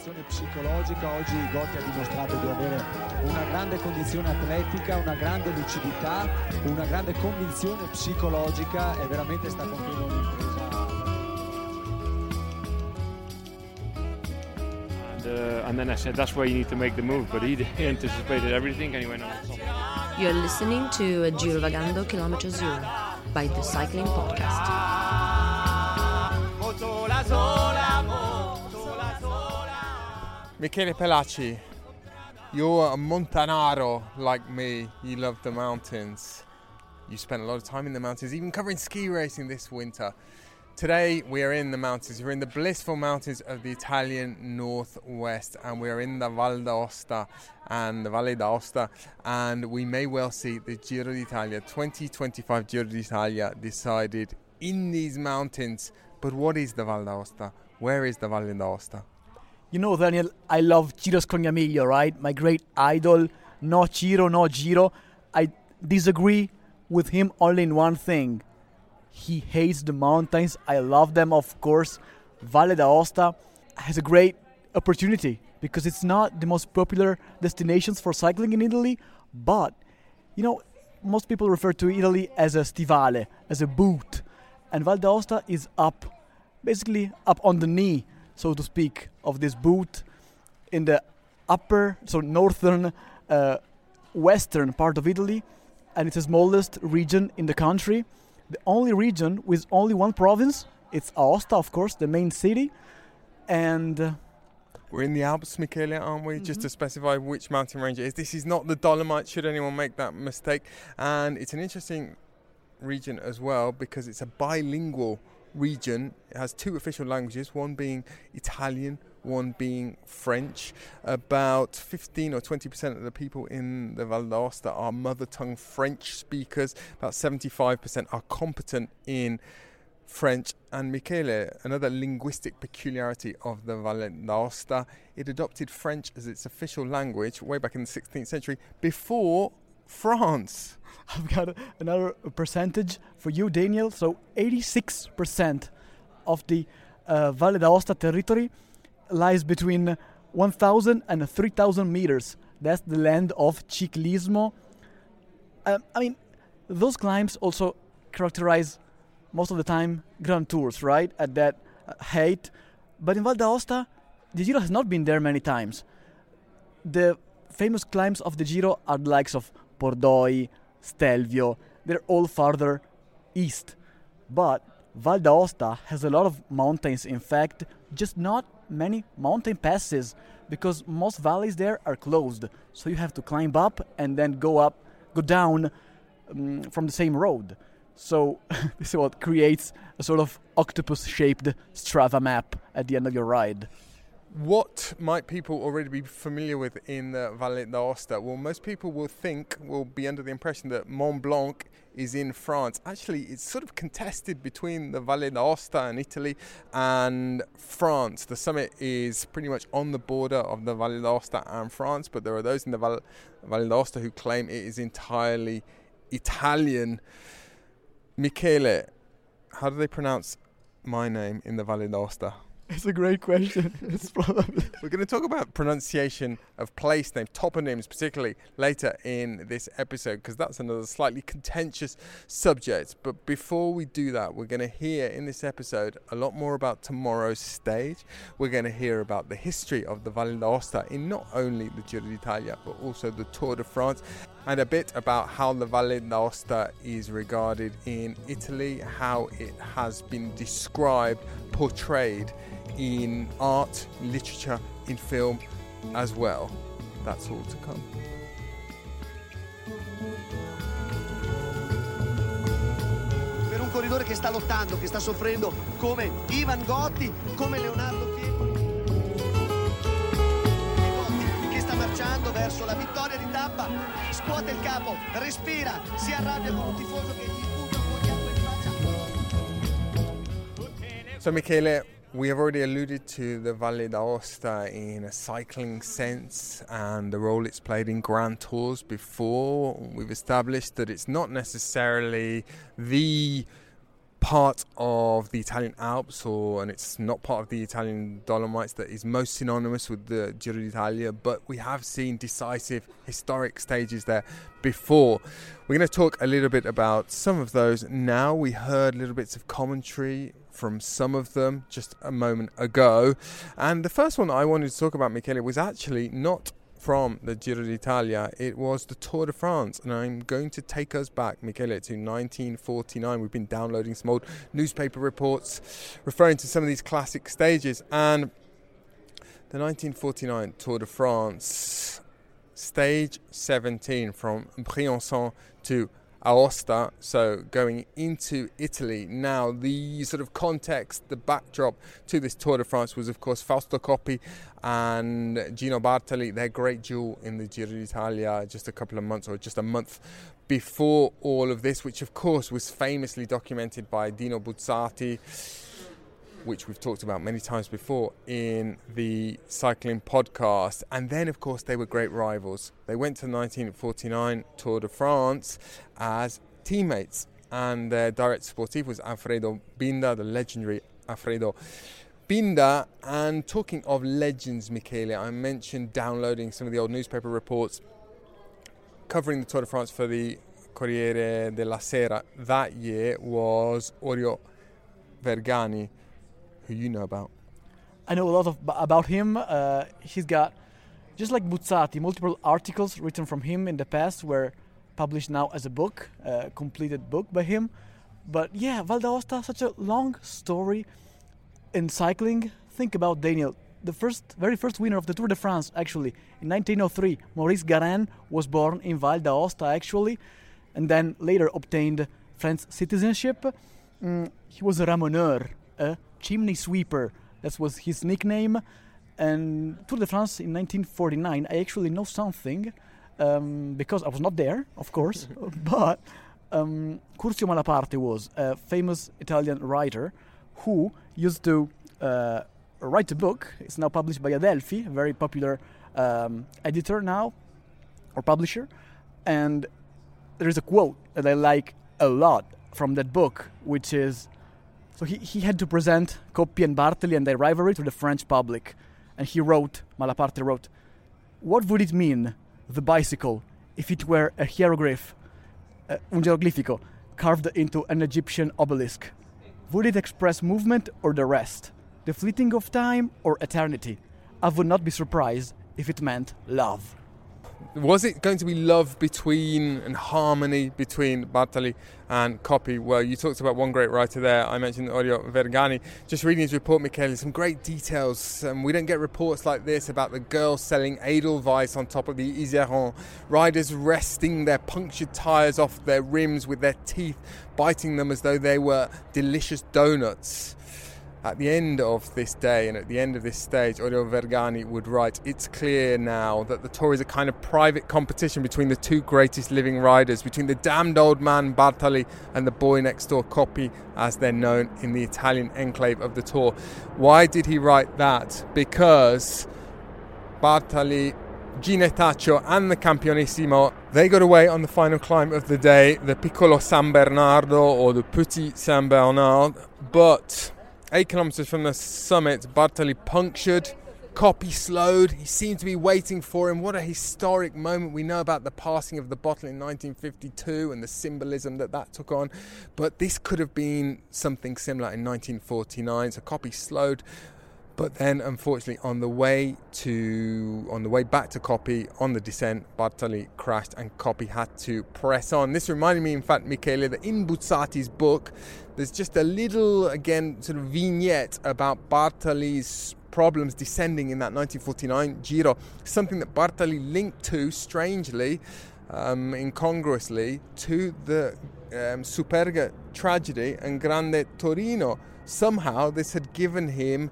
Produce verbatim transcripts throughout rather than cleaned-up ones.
condizione psicologica. Oggi Gotti ha dimostrato di avere una grande condizione atletica, una grande lucidità, una grande convinzione psicologica e veramente sta compiendo un'impresa. And, uh, and then I said, that's where you need to make the move, but he anticipated everything and he went on top. You're listening to Girovagando Chilometro Zero by the Cycling Podcast. Michele Pelacci, you're a Montanaro like me. You love the mountains. You spent a lot of time in the mountains, even covering ski racing this winter. Today we are in the mountains. We're in the blissful mountains of the Italian northwest, and we're in the Val d'Aosta and the Valle d'Aosta, and we may well see the Giro d'Italia, twenty twenty-five Giro d'Italia, decided in these mountains. But what is the Val d'Aosta? Where is the Valle d'Aosta? You know, Daniel, I love Ciro Scognamiglio, right? My great idol. No Ciro, no Giro. I disagree with him only in one thing. He hates the mountains. I love them, of course. Valle d'Aosta has a great opportunity because it's not the most popular destinations for cycling in Italy. But, you know, most people refer to Italy as a stivale, as a boot. And Val d'Aosta is up, basically up on the knee, so to speak, of this boot in the upper, so northern, uh, western part of Italy, and it's the smallest region in the country. The only region with only one province. It's Aosta, of course, the main city, and uh, we're in the Alps, Michele, aren't we? Mm-hmm. Just to specify which mountain range it is. This is not the Dolomites, should anyone make that mistake. And it's an interesting region as well because it's a bilingual region. It has two official languages, one being Italian, one being French. About fifteen or twenty percent of the people in the Val d'Aosta are mother tongue French speakers. About seventy-five percent are competent in French. And Michele, another linguistic peculiarity of the Val d'Aosta, it adopted French as its official language way back in the sixteenth century before France. I've got another percentage for you, Daniel. So eighty-six percent of the uh, Valle d'Aosta territory lies between one thousand and three thousand meters. That's the land of ciclismo. Uh, I mean, those climbs also characterize most of the time Grand Tours, right? At that uh, height. But in Val d'Aosta, the Giro has not been there many times. The famous climbs of the Giro are the likes of Pordoi, Stelvio. They're all farther east. But Val d'Aosta has a lot of mountains, in fact, just not many mountain passes because most valleys there are closed. So you have to climb up and then go up, go down um, from the same road. So this is what creates a sort of octopus-shaped Strava map at the end of your ride. What might people already be familiar with in the Valle d'Aosta? Well, most people will think, will be under the impression that Mont Blanc is in France. Actually, it's sort of contested between the Valle d'Aosta in Italy and France. The summit is pretty much on the border of the Valle d'Aosta and France, but there are those in the Valle, Valle d'Aosta who claim it is entirely Italian. Michele, how do they pronounce my name in the Valle d'Aosta? It's a great question. It's probably We're going to talk about pronunciation of place names, toponyms particularly, later in this episode because that's another slightly contentious subject. But before we do that, we're going to hear in this episode a lot more about tomorrow's stage. We're going to hear about the history of the Valle d'Aosta in not only the Giro d'Italia but also the Tour de France, and a bit about how the Valle d'Aosta is regarded in Italy, how it has been described, portrayed in art, literature, in film as well. That's all to come. Per un corridore che sta lottando, che sta soffrendo come Ivan Gotti, come Leonardo Pietro. Gotti che sta marciando verso la vittoria di tappa, scuote il capo, respira, si arrabbia con un tifoso che gli butta un po' di acqua in faccia. So Michele, we have already alluded to the Valle d'Aosta in a cycling sense and the role it's played in Grand Tours before. We've established that it's not necessarily the part of the Italian Alps, or and it's not part of the Italian Dolomites that is most synonymous with the Giro d'Italia, but we have seen decisive historic stages there before. We're going to talk a little bit about some of those now. We heard little bits of commentary from some of them just a moment ago, and the first one I wanted to talk about, Michele, was actually not from the Giro d'Italia. It was the Tour de France, and I'm going to take us back, Michele, to nineteen forty-nine. We've been downloading some old newspaper reports referring to some of these classic stages, and the nineteen forty-nine Tour de France, stage seventeen, from Briançon to Aosta, so going into Italy. Now, the sort of context, the backdrop to this Tour de France was, of course, Fausto Coppi and Gino Bartali, their great duel in the Giro d'Italia just a couple of months, or just a month before all of this, which, of course, was famously documented by Dino Buzzati, which we've talked about many times before in the cycling podcast. And then, of course, they were great rivals. They went to the nineteen forty-nine Tour de France as teammates, and their direct sportif was Alfredo Binda, the legendary Alfredo Binda. And talking of legends, Michele, I mentioned downloading some of the old newspaper reports covering the Tour de France for the Corriere della Sera that year was Orio Vergani, who you know about. I know a lot of about him. Uh, he's got, just like Buzzati, multiple articles written from him in the past were published now as a book, a completed book by him. But yeah, Val d'Aosta, such a long story in cycling. Think about Daniel, the first, very first winner of the Tour de France, actually, in nineteen oh three. Maurice Garin was born in Val d'Aosta, actually, and then later obtained French citizenship. Mm, he was a ramoneur, a chimney sweeper. That was his nickname. And Tour de France in nineteen forty-nine, I actually know something, um, because I was not there, of course, but um, Curzio Malaparte was a famous Italian writer who used to uh, write a book. It's now published by Adelphi, a very popular um, editor now, or publisher. And there is a quote that I like a lot from that book, which is, so he, he had to present Coppi and Bartali and their rivalry to the French public. And he wrote, Malaparte wrote, "What would it mean, the bicycle, if it were a hieroglyph, uh, un geroglifico, carved into an Egyptian obelisk? Would it express movement or the rest, the fleeting of time or eternity? I would not be surprised if it meant love." Was it going to be love between and harmony between Bartali and Coppi? Well, you talked about one great writer there. I mentioned Orio Vergani. Just reading his report, Michele, some great details. Um, we don't get reports like this about the girls selling Edelweiss on top of the Iseron, riders wresting their punctured tyres off their rims with their teeth, biting them as though they were delicious donuts. At the end of this day and at the end of this stage, Orio Vergani would write, "It's clear now that the Tour is a kind of private competition between the two greatest living riders, between the damned old man Bartali and the boy next door Coppi, as they're known in the Italian enclave of the Tour." Why did he write that? Because Bartali, Ginetaccio and the Campionissimo, they got away on the final climb of the day, the Piccolo San Bernardo or the Petit Saint Bernard, but eight kilometres from the summit, Bartali punctured, Coppi slowed. He seemed to be waiting for him. What a historic moment. We know about the passing of the bottle in nineteen fifty-two and the symbolism that that took on, but this could have been something similar in nineteen forty-nine. So Coppi slowed, but then unfortunately on the way to on the way back to Coppi, on the descent, Bartali crashed and Coppi had to press on. This reminded me, in fact, Michele, that in Buzzati's book there's just a little, again, sort of vignette about Bartali's problems descending in that nineteen forty-nine Giro, something that Bartali linked to, strangely, um, incongruously, to the um, Superga tragedy and Grande Torino. Somehow this had given him,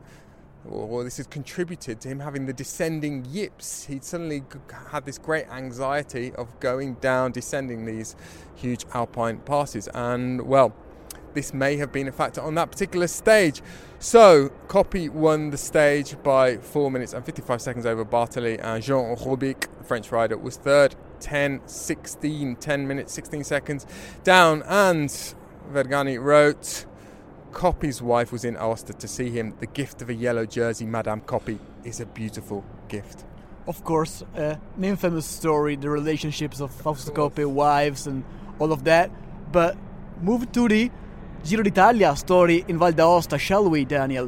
or this has contributed to him having the descending yips. He'd suddenly had this great anxiety of going down, descending these huge alpine passes. And, well, this may have been a factor on that particular stage. So, Coppi won the stage by four minutes and fifty-five seconds over Bartali, and Jean Robic, the French rider, was third, ten sixteen, ten minutes, sixteen seconds down. And Vergani wrote, Coppi's wife was in Aosta to see him. The gift of a yellow jersey, Madame Coppi, is a beautiful gift. Of course, uh, an infamous story, the relationships of Fausto Coppi, wives and all of that. But move to the Giro d'Italia story in Val d'Aosta, shall we, Daniel?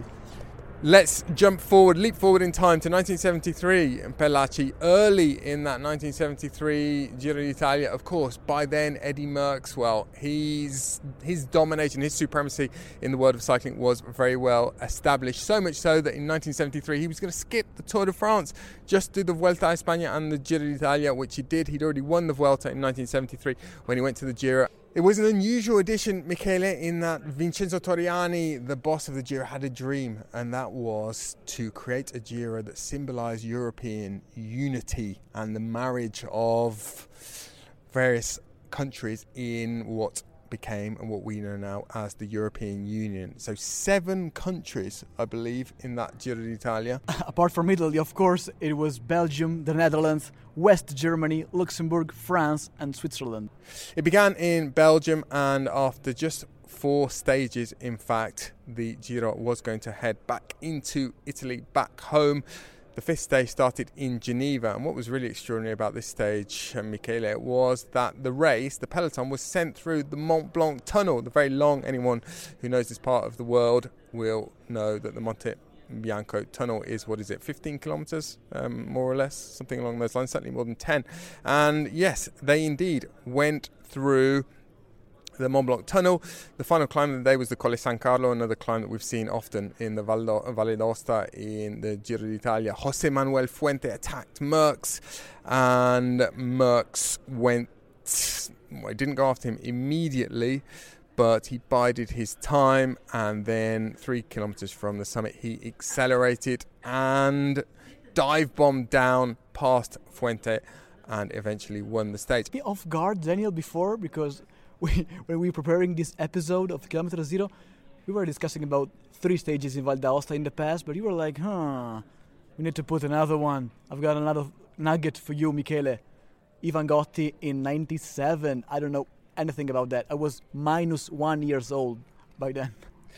Let's jump forward, leap forward in time to nineteen seventy-three. Pellacci, early in that nineteen seventy-three Giro d'Italia, of course, by then Eddie Merckx, well, he's, his domination, his supremacy in the world of cycling was very well established. So much so that in nineteen seventy-three he was going to skip the Tour de France, just do the Vuelta a España and the Giro d'Italia, which he did. He'd already won the Vuelta in nineteen seventy-three when he went to the Giro. It was an unusual addition, Michele, in that Vincenzo Torriani, the boss of the Giro, had a dream, and that was to create a Giro that symbolised European unity and the marriage of various countries in what became and what we know now as the European Union. So seven countries, I believe, in that Giro d'Italia. Apart from Italy, of course, it was Belgium, the Netherlands, West Germany, Luxembourg, France and Switzerland. It began in Belgium, and after just four stages, in fact, the Giro was going to head back into Italy, back home. The fifth stage started in Geneva, and what was really extraordinary about this stage, uh, Michele, was that the race, the peloton, was sent through the Mont Blanc tunnel, the very long, anyone who knows this part of the world will know that the Monte Bianco tunnel is, what is it, fifteen kilometres, um, more or less, something along those lines, certainly more than ten. And yes, they indeed went through the Mont Blanc tunnel. The final climb of the day was the Colle San Carlo, another climb that we've seen often in the Valle d'Aosta in the Giro d'Italia. José Manuel Fuente attacked Merckx, and Merckx went, well, he didn't go after him immediately, but he bided his time, and then three kilometres from the summit he accelerated and dive bombed down past Fuente and eventually won the stage. Be off guard, Daniel, before, because we, when we were preparing this episode of Kilometer Zero, we were discussing about three stages in Val d'Aosta in the past, but you were like, huh, we need to put another one. I've got another nugget for you, Michele. Ivan Gotti in ninety-seven. I don't know anything about that. I was minus one years old by then.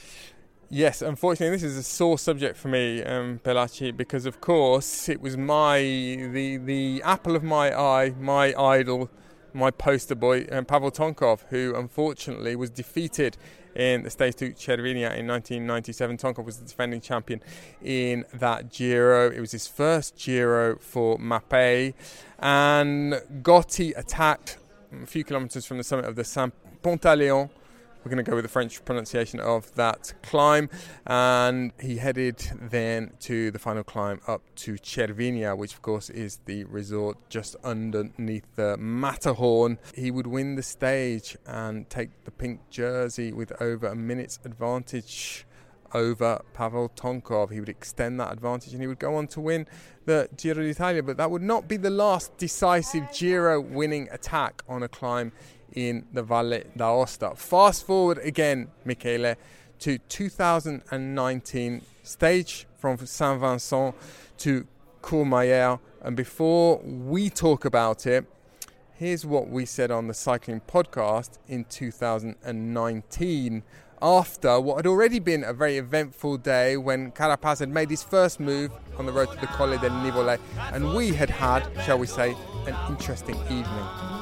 Yes, unfortunately, this is a sore subject for me, um, Pellacci, because of course it was my the the apple of my eye, my idol, my poster boy, um, Pavel Tonkov, who unfortunately was defeated in the Stage two Cervinia in nineteen ninety-seven. Tonkov was the defending champion in that Giro. It was his first Giro for Mapei, and Gotti attacked a few kilometres from the summit of the Saint Pantaleon. We're going to go with the French pronunciation of that climb, and he headed then to the final climb up to Cervinia, which of course is the resort just underneath the Matterhorn. He would win the stage and take the pink jersey with over a minute's advantage over Pavel Tonkov. He would extend that advantage and he would go on to win the Giro d'Italia, but that would not be the last decisive Giro winning attack on a climb in the Valle d'Aosta. Fast forward again, Michele, to two thousand nineteen, stage from Saint Vincent to Courmayeur, and before we talk about it, here's what we said on the cycling podcast in two thousand nineteen, after what had already been a very eventful day when Carapaz had made his first move on the road to the Colle del Nivolet, and we had had, shall we say, an interesting evening.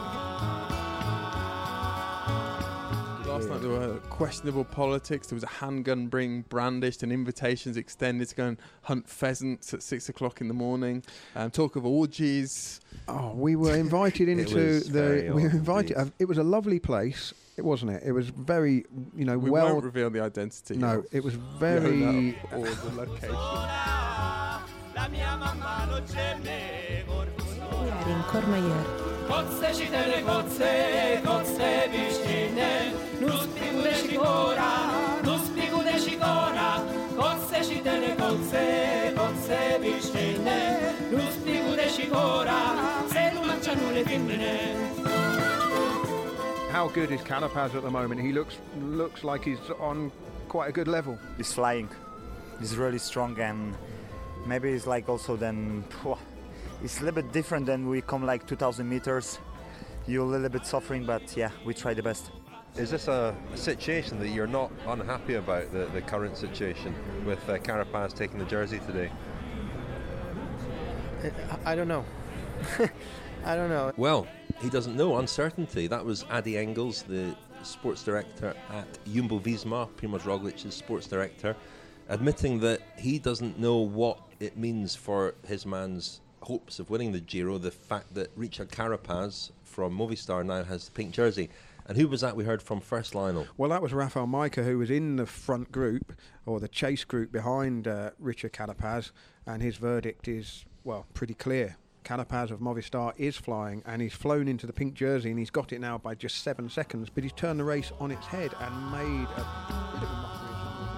Last night there were questionable politics. There was a handgun being brandished and invitations extended to go and hunt pheasants at six o'clock in the morning. Um, talk of orgies. Oh, we were invited into the. We were invited. Uh, it was a lovely place, it wasn't it? It was very, you know, we well. We won't reveal the identity. No, it was very. Or the location. In Courmayeur. Kotce šitene, kotce, kotce vištine, nus pigude šikora, nus pigude šikora, kotce šitene, kotce, kotce vištine, nus pigude šikora, se nu mančanu le femmine. How good is Carapaz at the moment? He looks looks like he's on quite a good level. He's flying. He's really strong, and maybe it's like also then. It's a little bit different than we come like two thousand meters. You're a little bit suffering, but yeah, we try the best. Is this a, a situation that you're not unhappy about, the, the current situation with uh, Carapaz taking the jersey today? I don't know. I don't know. Well, he doesn't know. Uncertainty. That was Adi Engels, the sports director at Jumbo-Visma, Primož Roglic's sports director, admitting that he doesn't know what it means for his man's hopes of winning the Giro, the fact that Richard Carapaz from Movistar now has the pink jersey. And who was that we heard from first, Lionel? Well, that was Rafael Majka, who was in the front group, or the chase group behind uh, Richard Carapaz, and his verdict is, well, pretty clear. Carapaz of Movistar is flying, and he's flown into the pink jersey, and he's got it now by just seven seconds, but he's turned the race on its head and made a bit of a mockery.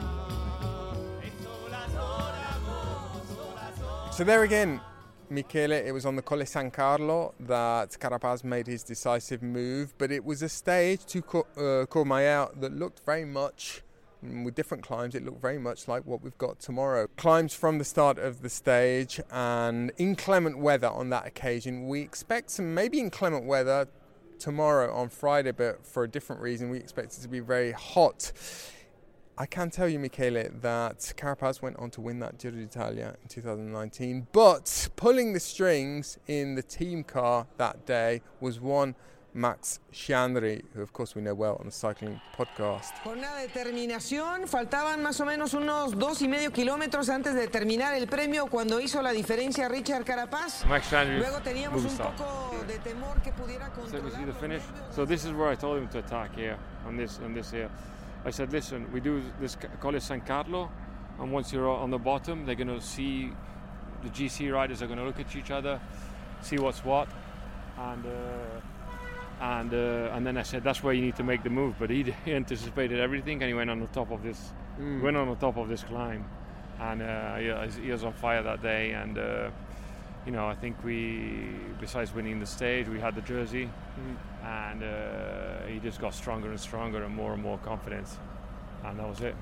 So there again, Michele, it was on the Colle San Carlo that Carapaz made his decisive move, but it was a stage to uh, Courmayeur that looked very much, with different climbs, it looked very much like what we've got tomorrow. Climbs from the start of the stage, and inclement weather on that occasion. We expect some maybe inclement weather tomorrow on Friday, but for a different reason. We expect it to be very hot. I can tell you, Michele, that Carapaz went on to win that Giro d'Italia in two thousand nineteen, but pulling the strings in the team car that day was one Max Sciandri, who of course we know well on the Cycling Podcast. Jornada de terminación, faltaban más o menos unos dos y medio kilómetros antes de terminar el premio cuando hizo la diferencia Richard Carapaz. Max Sciandri. Luego teníamos un poco de temor que pudiera controlar. So we see the finish. So this is where I told him to attack here on this on this here. I said, listen, we do this Colle San Carlo, and once you're on the bottom, they're going to see, the G C riders are going to look at each other, see what's what, and uh, and uh, and then I said, that's where you need to make the move. But he, he anticipated everything, and he went on the top of this, mm. went on the top of this climb, and uh, he, he was on fire that day. And uh, you know, I think we, besides winning the stage, we had the jersey. Mm. And uh, he just got stronger and stronger and more and more confidence, and that was it.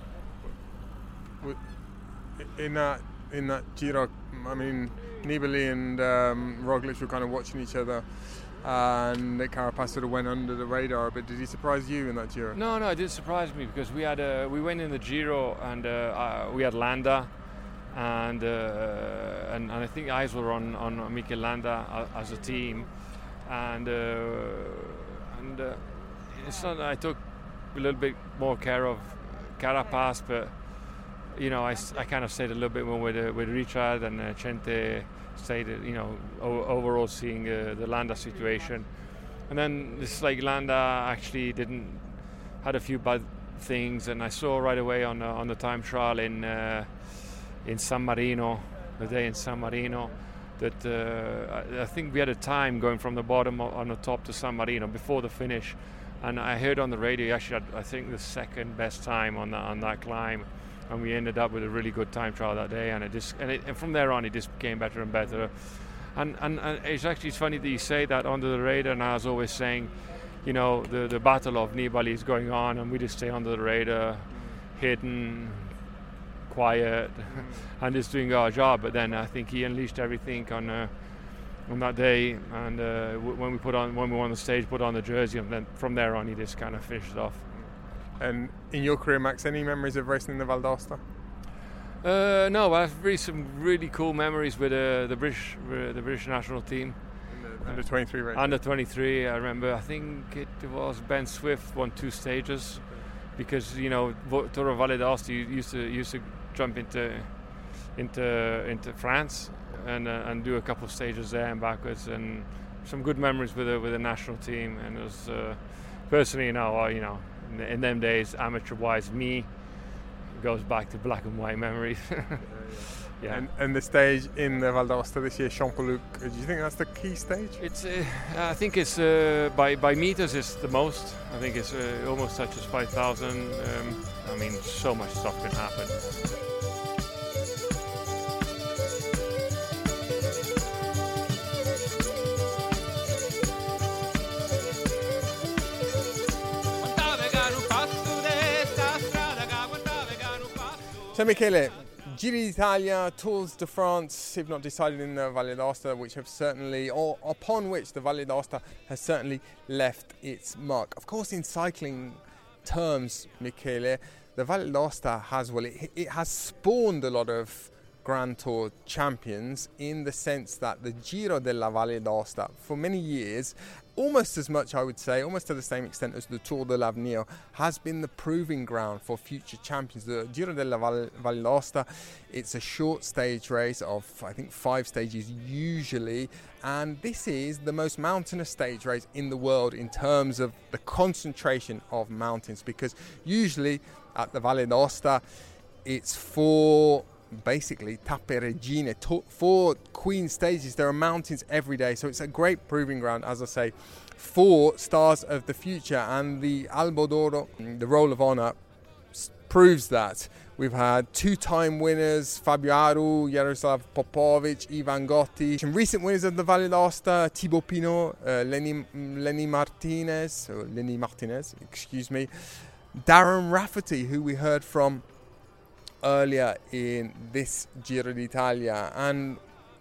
In that in that Giro, I mean, Nibali and um, Roglic were kind of watching each other, and Carapaz sort of went under the radar. But did he surprise you in that Giro? No, no, it didn't surprise me because we had uh, we went in the Giro and uh, uh, we had Landa, and, uh, and and I think eyes were on on Mikel Landa as a team. And uh, and uh, it's not that I took a little bit more care of Carapaz, but you know I, I kind of stayed a little bit more with uh, with Richard, and uh, Chente stayed, you know, o- overall seeing uh, the Landa situation. And then it's like Landa actually didn't had a few bad things, and I saw right away on uh, on the time trial in uh, in San Marino, the day in San Marino, that uh, I think we had a time going from the bottom on the top to San Marino before the finish, and I heard on the radio he actually had, I think, the second best time on the, on that climb, and we ended up with a really good time trial that day, and it just and, it, and from there on it just became better and better, and, and and it's actually it's funny that you say that under the radar, and I was always saying, you know, the the battle of Nibali is going on, and we just stay under the radar, hidden, quiet, and just doing our job. But then I think he unleashed everything on uh, on that day, and uh, w- when we put on when we were on the stage, put on the jersey, and then from there on he just kind of finished it off. And in your career, Max, any memories of racing in the Val d'Aosta? Uh, no, I have really some really cool memories with uh, the British uh, the British national team. The under twenty-three race. Under twenty-three, I remember. I think it was Ben Swift won two stages, because you know Toro Valle d'Aosta used to used to jump into into into France and uh, and do a couple of stages there and backwards, and some good memories with the with the national team. And it was uh, personally, you know, uh, you know, in, in them days, amateur-wise, me goes back to black and white memories. yeah, yeah. yeah. And, and the stage in the Val d'Aosta this year, Champoluc, do you think that's the key stage? It's uh, I think it's uh, by by meters it's the most. I think it's uh, almost touches five thousand. Um, I mean, so much stuff can happen. So Michele, Giro d'Italia, Tours de France, if not decided in the Valle d'Aosta, which have certainly, or upon which the Valle d'Aosta has certainly left its mark. Of course, in cycling terms, Michele, the Valle d'Aosta has, well, it, it has spawned a lot of Grand Tour champions, in the sense that the Giro della Valle d'Aosta, for many years, almost as much, I would say, almost to the same extent as the Tour de l'Avenir, has been the proving ground for future champions. The Giro della Valle, Valle d'Aosta, it's a short stage race of, I think, five stages usually, and this is the most mountainous stage race in the world in terms of the concentration of mountains, because usually at the Valle d'Aosta it's four, basically tappe regine, four queen stages. There are mountains every day, so it's a great proving ground, as I say, for stars of the future. And the Albo d'Oro, the Roll of Honour, proves that. We've had two-time winners, Fabio Aru, Jaroslav Popovic, Ivan Gotti. Some recent winners of the Valle d'Aosta, Thibaut Pinot, uh, Lenny, Lenny Martinez, or Lenny Martinez, excuse me, Darren Rafferty, who we heard from earlier in this Giro d'Italia. And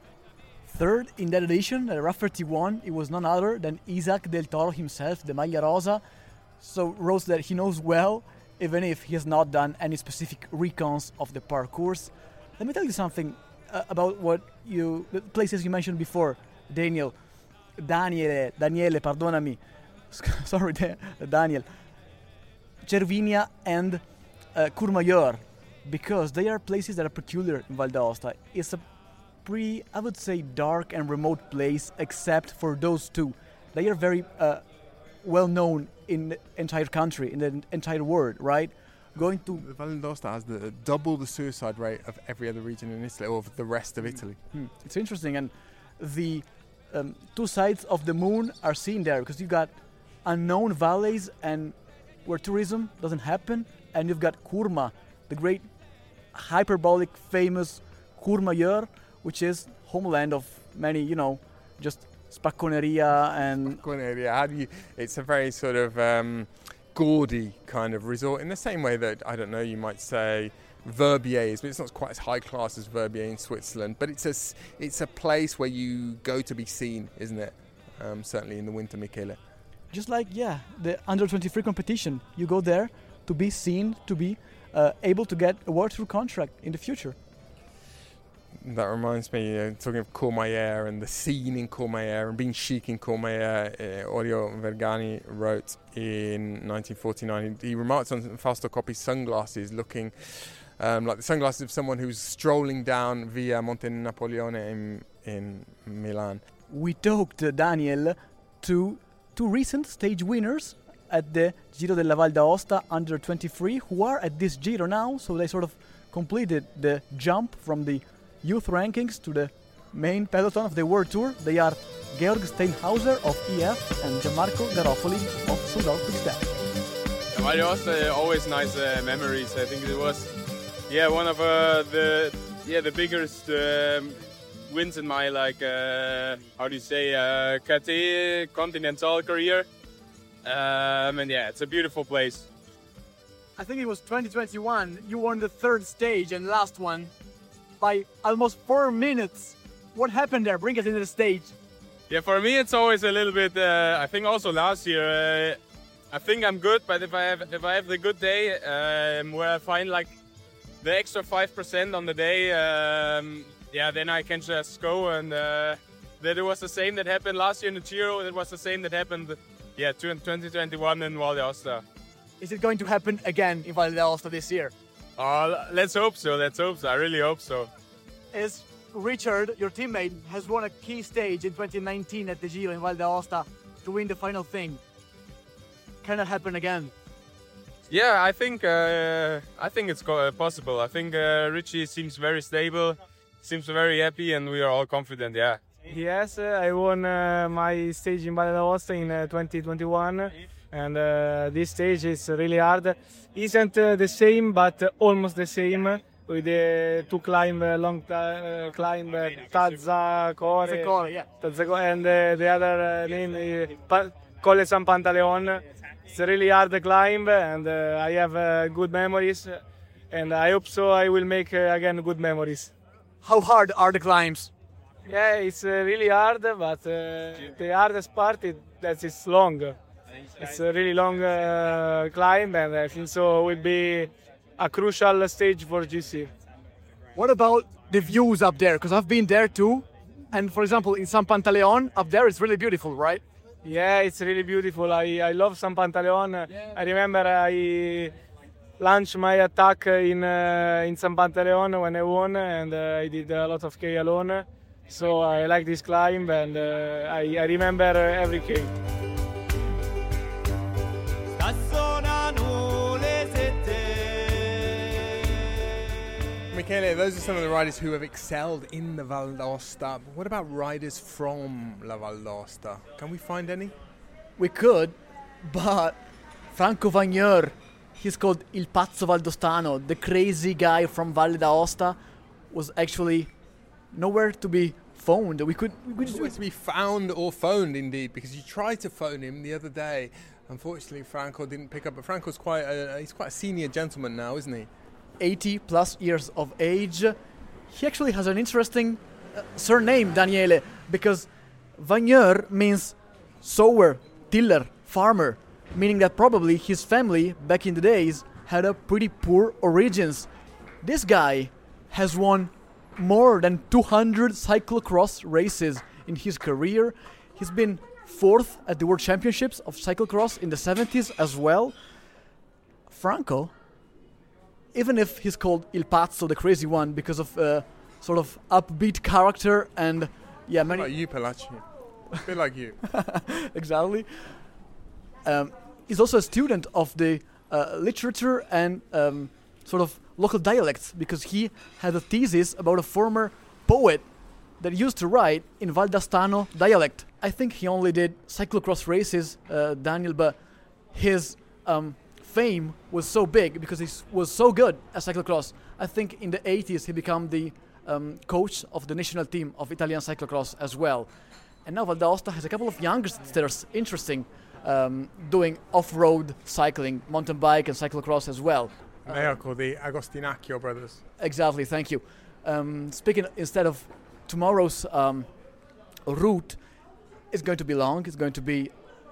third in that edition, uh, Rafferty won. It was none other than Isaac Del Toro himself, the Maglia Rosa. So roads that he knows well, even if he has not done any specific recons of the parcours. Let me tell you something uh, about what you, the places you mentioned before, Daniel, Daniele, Daniele, pardonami, sorry, Daniel, Cervinia and uh, Courmayeur, because they are places that are peculiar in Val d'Aosta. It's a pretty, I would say, dark and remote place, except for those two. They are very uh, well known in the entire country, in the entire world, right? Going to the Val d'Aosta has the double the suicide rate of every other region in Italy, or of the rest of Italy. Mm. It's interesting, and the um, two sides of the moon are seen there, because you've got unknown valleys and where tourism doesn't happen, and you've got Courma, the great hyperbolic famous Courmayeur, which is homeland of many, you know, just spacconeria and spacconeria. How do you? It's a very sort of um, gaudy kind of resort, in the same way that, I don't know, you might say Verbier is, but it's not quite as high class as Verbier in Switzerland. But it's a it's a place where you go to be seen, isn't it? Um, certainly in the winter, Michele. Just like, yeah, the under twenty-three competition, you go there to be seen, to be uh, able to get a World Tour contract in the future. That reminds me, uh, talking of Courmayeur and the scene in Courmayeur and being chic in Courmayeur, uh, Orio Vergani wrote in nineteen forty-nine, he, he remarked on Fausto Coppi's sunglasses looking um, like the sunglasses of someone who's strolling down via Monte Napoleone in, in Milan. We talked, uh, Daniel, to two recent stage winners at the Giro della Val d'Aosta under twenty-three, who are at this Giro now, so they sort of completed the jump from the youth rankings to the main peloton of the World Tour. They are Georg Steinhauser of E F and Gianmarco Garofoli of Soudal Quick-Step. Val d'Aosta, always nice uh, memories. I think it was, yeah, one of uh, the yeah the biggest um, wins in my, like uh, how do you say uh, K T Continental career. Um, and yeah, it's a beautiful place. I think it was twenty twenty-one. You won the third stage and last one by almost four minutes. What happened there? Bring us into the stage. Yeah, for me it's always a little bit. Uh, I think also last year, uh, I think I'm good, but if I have if I have the good day um, where I find like the extra five percent on the day, um, yeah, then I can just go. And uh, that it was the same that happened last year in the Giro. It was the same that happened, yeah, twenty twenty-one in Val d'Aosta. Is it going to happen again in Val d'Aosta this year? Uh, let's hope so, let's hope so, I really hope so. As Richard, your teammate, has won a key stage in twenty nineteen at the Giro in Val d'Aosta to win the final thing. Can that happen again? Yeah, I think uh, I think it's possible. I think uh, Richie seems very stable, seems very happy, and we are all confident, yeah. Yes, uh, I won uh, my stage in Val d'Aosta in uh, twenty twenty-one. And uh, this stage is really hard. Isn't uh, the same, but uh, almost the same. With the two climb, uh, long uh, climb, uh, Tazza Core, yeah. Tazza Core, and uh, the other uh, name is pa- Colle San Pantaleon. It's a really hard climb, and uh, I have uh, good memories. and I hope so I will make uh, again good memories. How hard are the climbs? Yeah, it's uh, really hard, but uh, the hardest part is that it's long. It's a really long uh, climb, and I think so will be a crucial stage for G C. What about the views up there? Because I've been there too, and for example in San Pantaleon up there it's really beautiful, right? Yeah, it's really beautiful. I, I love San Pantaleon. Yeah. I remember I launched my attack in uh, in San Pantaleon when I won, and uh, I did a lot of K alone. So I like this climb, and uh, I, I remember every K. Michele, those are some of the riders who have excelled in the Val d'Aosta. But what about riders from La Val d'Aosta? Can we find any? We could, but Franco Vagneur, he's called Il Pazzo Valdostano, the crazy guy from Valle d'Aosta, was actually nowhere to be phoned. We could, we could nowhere to be found or phoned, indeed, because you tried to phone him the other day. Unfortunately, Franco didn't pick up. But Franco's quite a, he's quite a senior gentleman now, isn't he? eighty plus years of age. He actually has an interesting uh, surname, Daniele, because Vagneur means sower, tiller, farmer, meaning that probably his family back in the days had a pretty poor origins. This guy has won more than two hundred cyclocross races in his career. He's been fourth at the World Championships of cyclocross in the seventies as well. Franco, even if he's called Il Pazzo, the crazy one, because of uh, sort of upbeat character and yeah, many. Like you, Pelacci. A bit like you. Exactly. Um, he's also a student of the uh, literature and um, sort of local dialects, because he had a thesis about a former poet that used to write in Valdostano dialect. I think he only did cyclocross races, uh, Daniel, but his um, fame was so big because he was so good at cyclocross. I think in the eighties he became the um, coach of the national team of Italian cyclocross as well. And now Val d'Aosta has a couple of youngsters interesting um, doing off-road cycling, mountain bike and cyclocross as well. And they are called the Agostinacchio brothers. Exactly, thank you. Um, speaking instead of tomorrow's um, route, it's going to be long. It's going to be,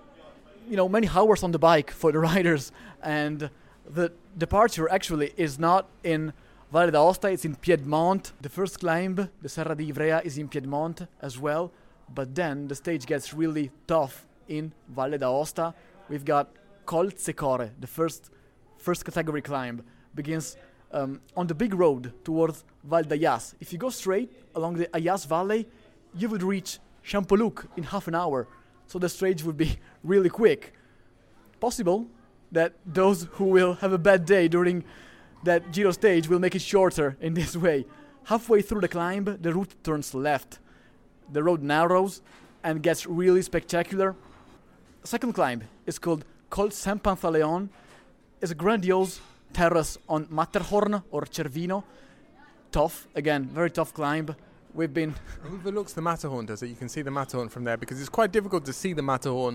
you know, many hours on the bike for the riders, and the departure actually is not in Valle d'Aosta, it's in Piedmont. The first climb, the Serra di Ivrea, is in Piedmont as well, but then the stage gets really tough in Valle d'Aosta. We've got Col Secore, the first first category climb, begins um, on the big road towards Val d'Ayas. If you go straight along the Ayas Valley, you would reach Champoluc in half an hour, so the stage would be really quick. Possible that those who will have a bad day during that Giro stage will make it shorter in this way. Halfway through the climb, the route turns left. The road narrows and gets really spectacular. The second climb is called Col San Pantaleon. It's a grandiose terrace on Matterhorn or Cervino. Tough, again, very tough climb. We've been... It overlooks the Matterhorn, does it? You can see the Matterhorn from there, because it's quite difficult to see the Matterhorn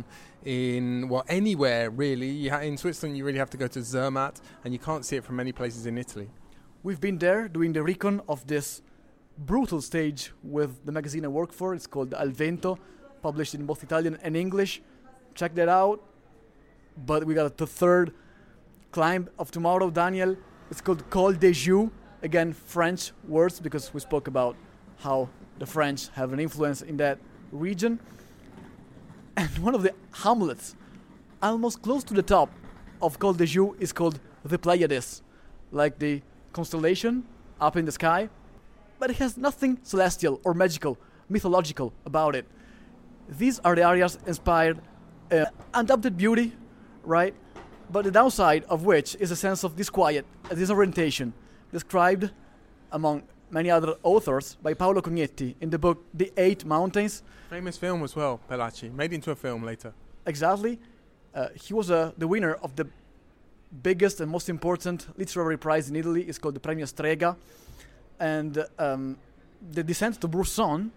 in, well, anywhere, really. You ha- in Switzerland, you really have to go to Zermatt, and you can't see it from many places in Italy. We've been there doing the recon of this brutal stage with the magazine I work for. It's called Al Vento, published in both Italian and English. Check that out. But we got the third climb of tomorrow, Daniel. It's called Col des Joues. Again, French words, because we spoke about how the French have an influence in that region. And one of the hamlets, almost close to the top of Col des Joues, is called the Pleiades, like the constellation up in the sky. But it has nothing celestial or magical, mythological about it. These are the areas inspired uh, undoubted beauty, right? But the downside of which is a sense of disquiet, a disorientation, described among many other authors by Paolo Cognetti in the book The Eight Mountains. Famous film as well, Pelacci, made into a film later. Exactly. Uh, he was uh, the winner of the biggest and most important literary prize in Italy. It's called the Premio Strega. And um, the descent to Brusson,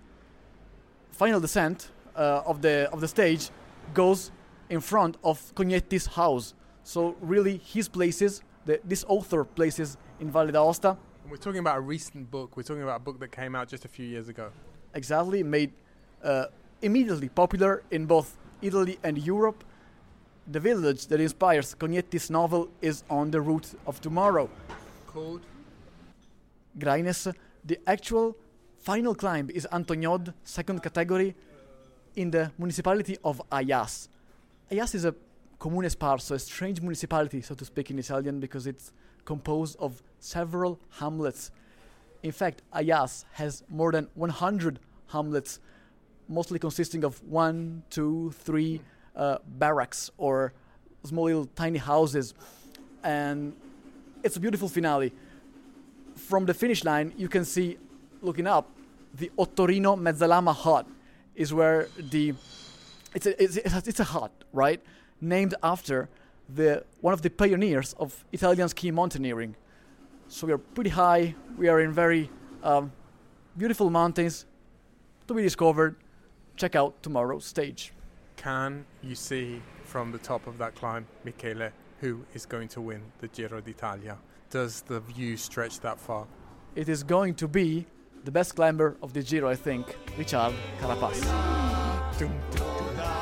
final descent uh, of the of the stage, goes in front of Cognetti's house. So really his places, the, this author places in Valle d'Aosta. We're talking about a recent book. We're talking about a book that came out just a few years ago. Exactly, made uh, immediately popular in both Italy and Europe. The village that inspires Cognetti's novel is on the route of tomorrow. Called? Graines. The actual final climb is Antoniod, second category, in the municipality of Aias. Aias is a comune sparso, a strange municipality, so to speak, in Italian, because it's composed of several hamlets. In fact, Aias has more than one hundred hamlets, mostly consisting of one, two, three uh, barracks or small little tiny houses. And it's a beautiful finale. From the finish line, you can see, looking up, the Ottorino Mezzalama hut is where the it's a, it's, a, it's a hut, right, named after the one of the pioneers of Italian ski mountaineering. So we are pretty high. We are in very um, beautiful mountains to be discovered. Check out tomorrow's stage. Can you see from the top of that climb, Michele, who is going to win the Giro d'Italia? Does the view stretch that far? It is going to be the best climber of the Giro, I think, Richard Carapaz. Dum, dum, dum.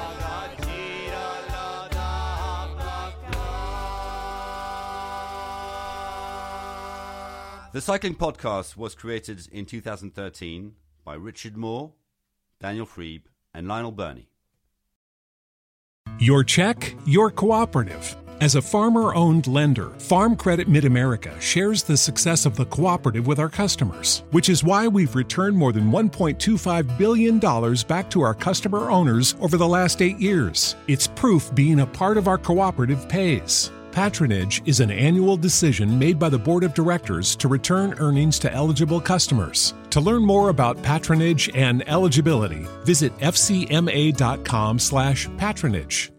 The Cycling Podcast was created in two thousand thirteen by Richard Moore, Daniel Freeb, and Lionel Burney. Your check, your cooperative. As a farmer-owned lender, Farm Credit Mid-America shares the success of the cooperative with our customers, which is why we've returned more than one point two five billion dollars back to our customer owners over the last eight years. It's proof being a part of our cooperative pays. Patronage is an annual decision made by the Board of Directors to return earnings to eligible customers. To learn more about patronage and eligibility, visit f c m a dot com slash patronage.